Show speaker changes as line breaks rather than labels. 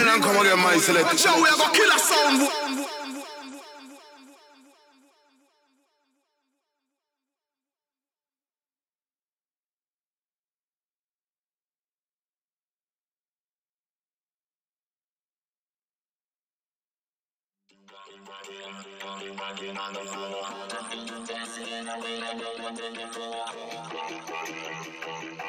Rewind and come again, my select.
Watch out, we are gonna kill a sound.
Imagine on the floor, nothing to test in a way I don't want to